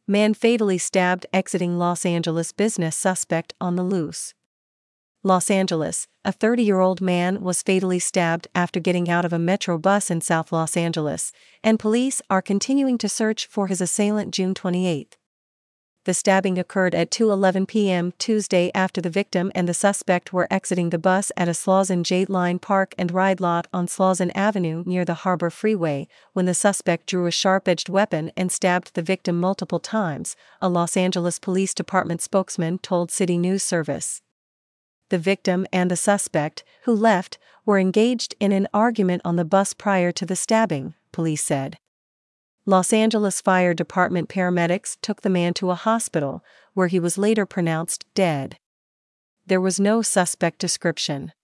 Man fatally stabbed exiting Los Angeles business, suspect on the loose. Los Angeles, a 30-year-old man was fatally stabbed after getting out of a metro bus in South Los Angeles, and police are continuing to search for his assailant June 28. The stabbing occurred at 2:11 p.m. Tuesday after the victim and the suspect were exiting the bus at a Slauson Jade Line park and ride lot on Slauson Avenue near the Harbor Freeway, when the suspect drew a sharp-edged weapon and stabbed the victim multiple times, a Los Angeles Police Department spokesman told City News Service. The victim and the suspect, who left, were engaged in an argument on the bus prior to the stabbing, police said. Los Angeles Fire Department paramedics took the man to a hospital, where he was later pronounced dead. There was no suspect description.